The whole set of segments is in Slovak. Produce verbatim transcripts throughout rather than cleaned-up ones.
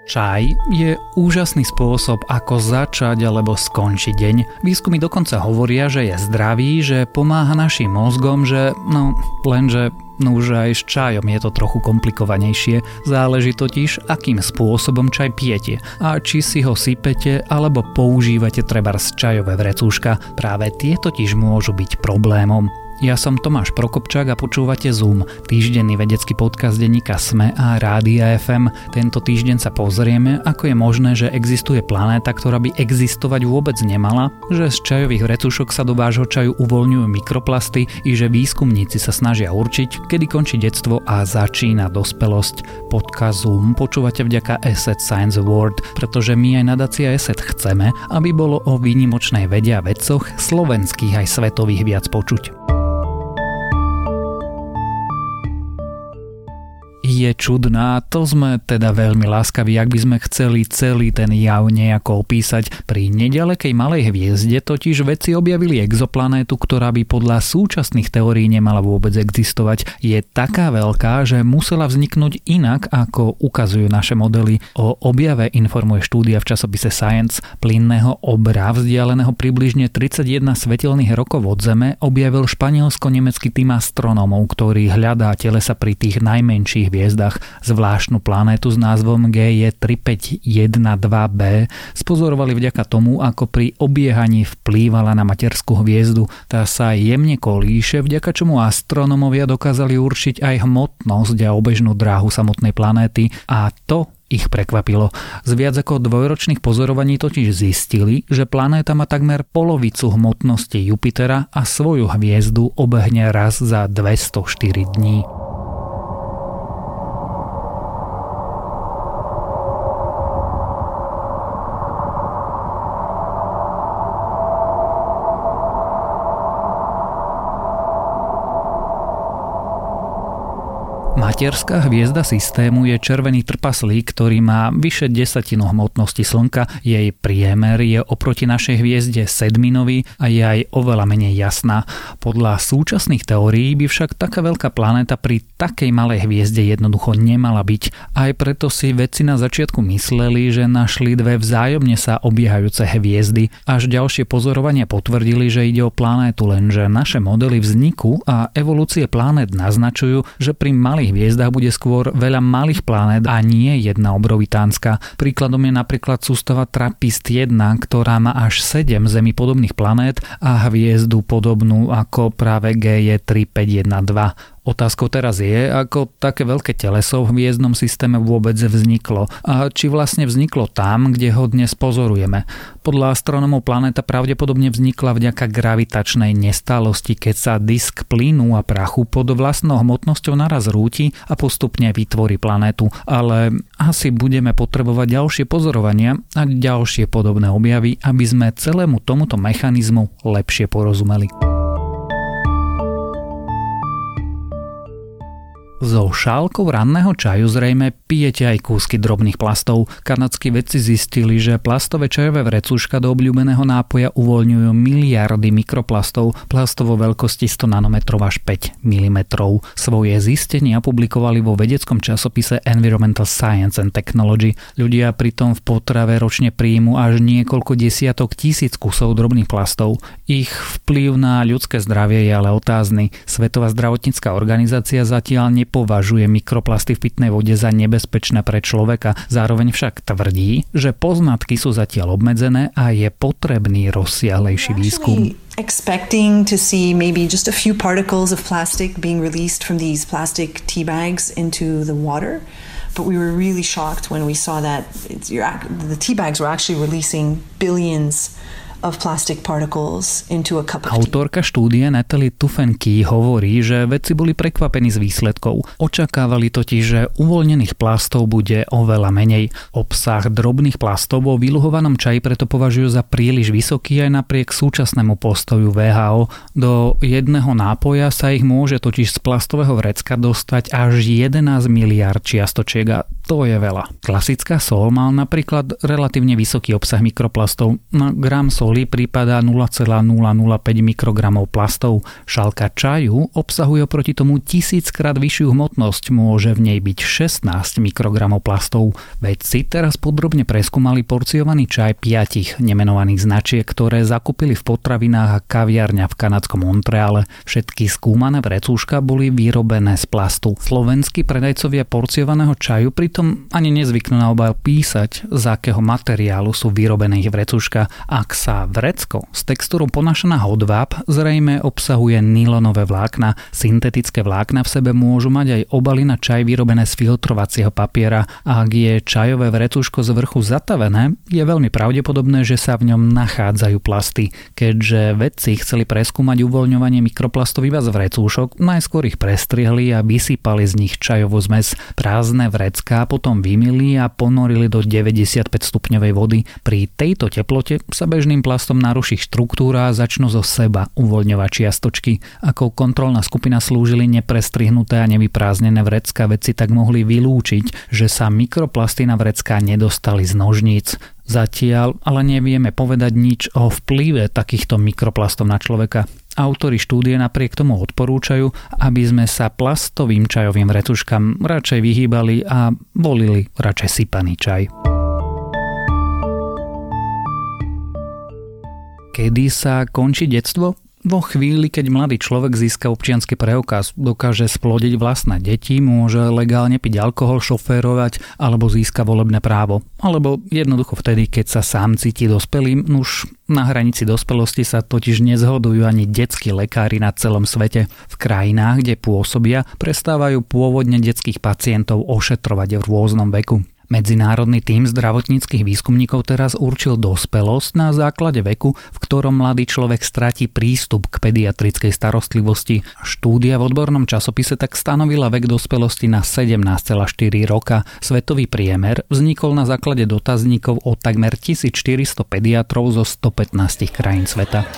Čaj je úžasný spôsob, ako začať alebo skončiť deň. Výskumy dokonca hovoria, že je zdravý, že pomáha našim mozgom, že no lenže no už aj s čajom je to trochu komplikovanejšie. Záleží totiž, akým spôsobom čaj pijete a či si ho sypete alebo používate trebárs čajové vrecúška. Práve tie totiž môžu byť problémom. Ja som Tomáš Prokopčák a počúvate Zoom, týždenný vedecký podcast denníka SME a Rádia ef em. Tento týždeň sa pozrieme, ako je možné, že existuje planéta, ktorá by existovať vôbec nemala, že z čajových vrecúšok sa do vášho čaju uvoľňujú mikroplasty i že výskumníci sa snažia určiť, kedy končí detstvo a začína dospelosť. Podcast Zoom počúvate vďaka ESET Science Award, pretože my aj nadácia ESET chceme, aby bolo o výnimočnej vede a vedcoch slovenských aj svetových viac počuť. Je čudná, to sme teda veľmi láskaví, ak by sme chceli celý ten jav nejako opísať. Pri nedalekej malej hviezde totiž vedci objavili exoplanétu, ktorá by podľa súčasných teórií nemala vôbec existovať. Je taká veľká, že musela vzniknúť inak, ako ukazujú naše modely. O objave informuje štúdia v časopise Science. Plynného obra vzdialeného približne tridsaťjeden svetelných rokov od Zeme objavil španielsko-nemecký tím astronómov, ktorý hľadá telesa pri tých najmenších hviezdach. Zvláštnu planétu s názvom G J tri päť jeden dva b spozorovali vďaka tomu, ako pri obiehaní vplývala na materskú hviezdu. Tá sa jemne kolíše, vďaka čomu astronómovia dokázali určiť aj hmotnosť a obežnú dráhu samotnej planéty, a to ich prekvapilo. Z viac ako dvojročných pozorovaní totiž zistili, že planéta má takmer polovicu hmotnosti Jupitera a svoju hviezdu obehne raz za dvestoštyri dní. Materská hviezda systému je červený trpaslík, ktorý má vyše desatinu hmotnosti Slnka. Jej priemer je oproti našej hviezde sedminový a je aj oveľa menej jasná. Podľa súčasných teórií by však taká veľká planéta pri takej malej hviezde jednoducho nemala byť. Aj preto si vedci na začiatku mysleli, že našli dve vzájomne sa obiehajúce hviezdy. Až ďalšie pozorovania potvrdili, že ide o planétu, lenže naše modely vzniku a evolúcie planét naznačujú, že pri malých hviezdách bude skôr veľa malých planét a nie jedna obrovitánska. Príkladom je napríklad sústava Trappist jeden, ktorá má až sedem Zemi podobných planét a hviezdu podobnú ako práve G J tri päť jeden dva. Otázkou teraz je, ako také veľké teleso v hviezdnom systéme vôbec vzniklo a či vlastne vzniklo tam, kde ho dnes pozorujeme. Podľa astronómov planéta pravdepodobne vznikla vďaka gravitačnej nestálosti, keď sa disk plynu a prachu pod vlastnou hmotnosťou naraz rúti a postupne vytvorí planétu. Ale asi budeme potrebovať ďalšie pozorovania a ďalšie podobné objavy, aby sme celému tomuto mechanizmu lepšie porozumeli. So šálkou ranného čaju zrejme pijete aj kúsky drobných plastov. Kanadskí vedci zistili, že plastové čajové vrecúška do obľúbeného nápoja uvoľňujú miliardy mikroplastov, plastov vo veľkosti sto nanometrov až päť milimetrov. Svoje zistenia publikovali vo vedeckom časopise Environmental Science and Technology. Ľudia pritom v potrave ročne príjmu až niekoľko desiatok tisíc kusov drobných plastov. Ich vplyv na ľudské zdravie je ale otázny. Svetová zdravotnícka organizácia zatiaľ ne považuje mikroplasty v pitnej vode za nebezpečné pre človeka. Zároveň však tvrdí, že poznatky sú zatiaľ obmedzené a je potrebný rozsiahlejší výskum. Expecting to see maybe just a few particles of plastic being released from these plastic tea bags into the water. But we were really shocked when we saw that it's, you're, the tea bags were actually releasing billions of plastic particles into a cup of tea. Autorka štúdie Natalie Tuffenky hovorí, že vedci boli prekvapení z výsledkov. Očakávali totiž, že uvoľnených plastov bude oveľa menej. Obsah drobných plastov vo vyluhovanom čaji preto považujú za príliš vysoký aj napriek súčasnému postoju vé há ó. Do jedného nápoja sa ich môže totiž z plastového vrecka dostať až jedenásť miliárd čiastočiek a To je veľa. Klasická soľ má napríklad relatívne vysoký obsah mikroplastov. Na gram soli prípada nula celá nula nula päť mikrogramov plastov. Šálka čaju obsahuje oproti tomu tisíckrát vyššiu hmotnosť. Môže v nej byť šestnásť mikrogramov plastov. Vedci teraz podrobne preskúmali porciovaný čaj piatich nemenovaných značiek, ktoré zakúpili v potravinách a kaviarňa v kanadskom Montreale. Všetky skúmané vrecúška boli vyrobené z plastu. Slovenskí predajcovia porciovaného čaju pritom ani nezvyknú na obal písať, z akého materiálu sú vyrobené ich vrecúška. Ak sa vrecko s textúrou ponášaná hodváb zrejme obsahuje nylonové vlákna. Syntetické vlákna v sebe môžu mať aj obaly na čaj vyrobené z filtrovacieho papiera. A ak je čajové vrecúško z vrchu zatavené, je veľmi pravdepodobné, že sa v ňom nachádzajú plasty. Keďže vedci chceli preskúmať uvoľňovanie mikroplastov iba z vrecúšok, najskôr ich prestriehli a vysypali z nich čajovú zmes. Prázdne vrecká potom vymyli a ponorili do deväťdesiatpäť stupňovej vody. Pri tejto teplote sa bežným plastom naruší štruktúra a začnú zo seba uvoľňovať čiastočky. Ako kontrolná skupina slúžili neprestrihnuté a nevyprázdnené vrecká, vedci tak mohli vylúčiť, že sa mikroplasty na vrecká nedostali z nožníc. Zatiaľ ale nevieme povedať nič o vplyve takýchto mikroplastov na človeka. Autori štúdie napriek tomu odporúčajú, aby sme sa plastovým čajovým vrecuškám radšej vyhýbali a volili radšej sypaný čaj. Kedy sa končí detstvo? Vo chvíli, keď mladý človek získa občiansky preukaz, dokáže splodiť vlastné deti, môže legálne piť alkohol, šoférovať alebo získa volebné právo. Alebo jednoducho vtedy, keď sa sám cíti dospelým, už na hranici dospelosti sa totiž nezhodujú ani detskí lekári na celom svete. V krajinách, kde pôsobia, prestávajú pôvodne detských pacientov ošetrovať v rôznom veku. Medzinárodný tím zdravotníckych výskumníkov teraz určil dospelosť na základe veku, v ktorom mladý človek stratí prístup k pediatrickej starostlivosti. Štúdia v odbornom časopise tak stanovila vek dospelosti na sedemnásť celá štyri roka. Svetový priemer vznikol na základe dotazníkov od takmer tisícštyristo pediatrov zo stopätnásť krajín sveta.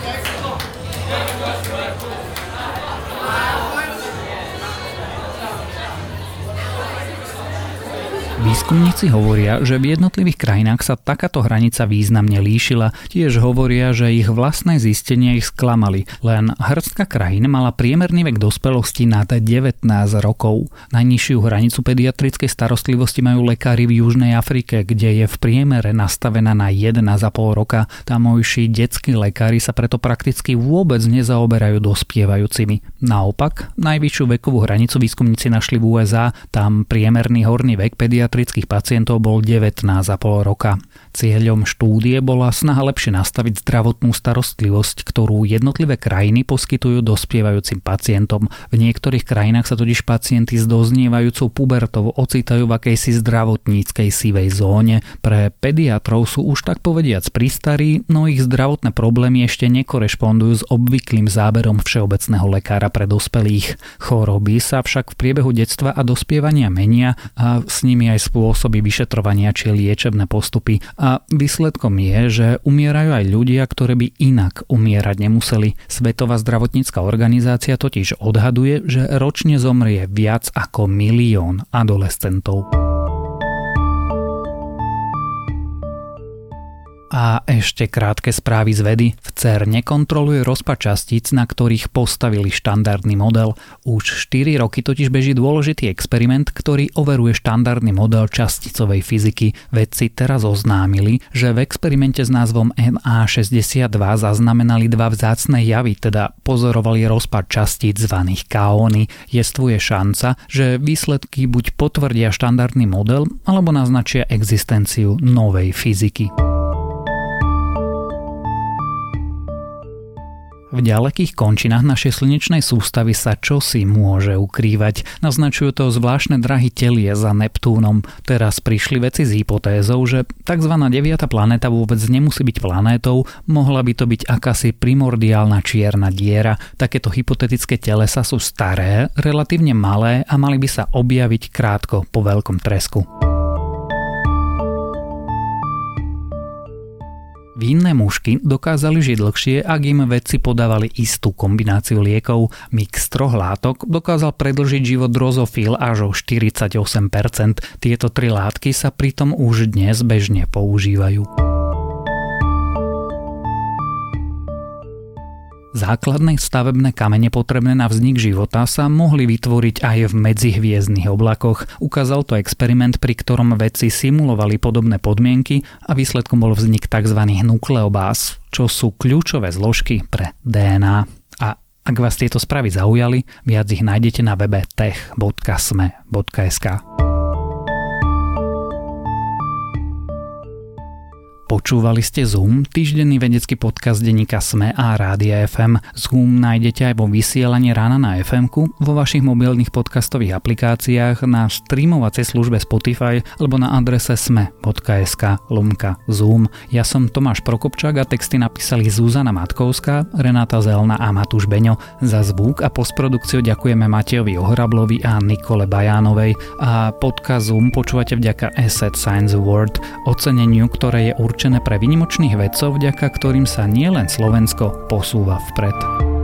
Výskumníci hovoria, že v jednotlivých krajinách sa takáto hranica významne líšila. Tiež hovoria, že ich vlastné zistenia ich sklamali. Len hŕstka krajín mala priemerný vek dospelosti nad devätnásť rokov. Najnižšiu hranicu pediatrickej starostlivosti majú lekári v Južnej Afrike, kde je v priemere nastavená na jedenásť celá päť roka. Tamojší detskí lekári sa preto prakticky vôbec nezaoberajú dospievajúcimi. Naopak, najvyššiu vekovú hranicu výskumníci našli v ú es á. Tam priemerný horný vek pediatrických pacientov bol devätnásť celá päť roka. Cieľom štúdie bola snaha lepšie nastaviť zdravotnú starostlivosť, ktorú jednotlivé krajiny poskytujú dospievajúcim pacientom. V niektorých krajinách sa totiž pacienti s doznievajúcou pubertou ocitajú v akejsi zdravotníckej sivej zóne. Pre pediatrov sú už tak povediac pristarí, no ich zdravotné problémy ešte nekorešpondujú s obvyklým záberom všeobecného lekára pre dospelých. Choroby sa však v priebehu detstva a dospievania menia a s nimi aj spôsoby vyšetrovania či liečebné postupy. A výsledkom je, že umierajú aj ľudia, ktorí by inak umierať nemuseli. Svetová zdravotnícka organizácia totiž odhaduje, že ročne zomrie viac ako milión adolescentov. A ešte krátke správy z vedy. V cerne kontroluje rozpad častíc, na ktorých postavili štandardný model. Už štyri roky totiž beží dôležitý experiment, ktorý overuje štandardný model časticovej fyziky. Vedci teraz oznámili, že v experimente s názvom em á šesťdesiatdva zaznamenali dva vzácne javy, teda pozorovali rozpad častíc zvaných kaóny. Jestvuje šanca, že výsledky buď potvrdia štandardný model, alebo naznačia existenciu novej fyziky. V ďalekých končinách našej slnečnej sústavy sa čosi môže ukrývať. Naznačujú to zvláštne drahy telie za Neptúnom. Teraz prišli vedci s hypotézou, že tzv. deviata planéta vôbec nemusí byť planétou, mohla by to byť akási primordiálna čierna diera. Takéto hypotetické telesa sú staré, relatívne malé a mali by sa objaviť krátko po veľkom tresku. Vinné mušky dokázali žiť dlhšie, ak im vedci podávali istú kombináciu liekov. Mix troch látok dokázal predĺžiť život drozofil až o štyridsaťosem percent. Tieto tri látky sa pritom už dnes bežne používajú. Základné stavebné kamene potrebné na vznik života sa mohli vytvoriť aj v medzihviezdnych oblakoch. Ukázal to experiment, pri ktorom vedci simulovali podobné podmienky a výsledkom bol vznik tzv. Nukleobáz, čo sú kľúčové zložky pre dé en á. A ak vás tieto správy zaujali, viac ich nájdete na webe tech bodka es em e bodka es ká. Počúvali ste Zoom, týždenný vedecký podcast denníka es em e a Rádia ef em. Zoom nájdete aj vo vysielaní rána na ef emku, vo vašich mobilných podcastových aplikáciách, na streamovacej službe Spotify alebo na adrese es em e bodka es ká lomka Zoom. Ja som Tomáš Prokopčák a texty napísali Zuzana Matkovská, Renáta Zelna a Matúš Beňo. Za zvuk a postprodukciu ďakujeme Matejovi Ohrablovi a Nikole Bajánovej. A podcast Zoom počúvate vďaka Asset Science Award, oceneniu, ktoré je určené pre výnimočných vedcov, vďaka ktorým sa nielen Slovensko posúva vpred.